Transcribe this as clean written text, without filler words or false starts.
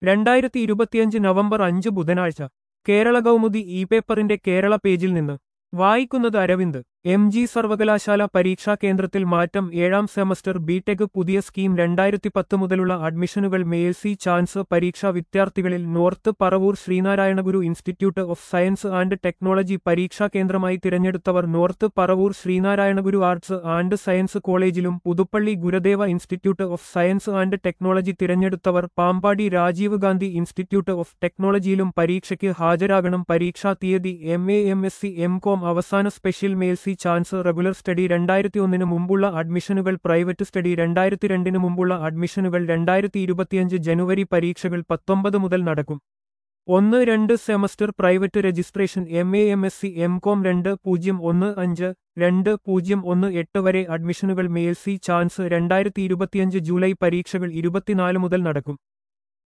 2025 November 5 ബുധനാഴ്ച Kerala Kaumudi E പേപ്പറിന്റെ കേരള പേജിൽ നിന്ന് വായിക്കുന്നത് അരവിന്ദ്. MG സർവകലാശാല പരീക്ഷാ കേന്ദ്രത്തിൽ മാറ്റം. 7ാം സെമസ്റ്റർ ബിടെക് പുതിയ സ്കീം. 2010 മുതലുള്ള അഡ്മിഷനുകൾ മേൽസി ചാൻസ് പരീക്ഷാ വിദ്യാർത്ഥികളിൽ north Paravur Sree Narayana Guru institute of science and technology പരീക്ഷാ കേന്ദ്രമായി തിരഞ്ഞെടുത്തവർ north Paravur Sree Narayana Guru arts and science കോളേജിലും Puthuppally Gurudeva institute of science and technology തിരഞ്ഞെടുത്തവർ പാമ്പാടി രാജീവ് ഗാന്ധി ഇൻസ്റ്റിറ്റ്യൂട്ട് ഓഫ് ടെക്നോളജിയിലും പരീക്ഷയ്ക്ക് ഹാജരാകണം. പരീക്ഷാ തീയതി MA MSc MCom അവസാന special mercy chance regular study 2001 മുമ്പുള്ള അഡ്മിഷനുകൾ പ്രൈവറ്റ് സ്റ്റഡി 2002 മുമ്പുള്ള അഡ്മിഷനുകൾ 2025 ജനുവരി പരീക്ഷകൾ 19 മുതൽ നടക്കും. 1-2 semester private registration MA MSc MCom 2015-2018 വരെ അഡ്മിഷനുകൾ മേൽസി ചാൻസ് 2025 ജൂലൈ പരീക്ഷകൾ 24 മുതൽ നടക്കും.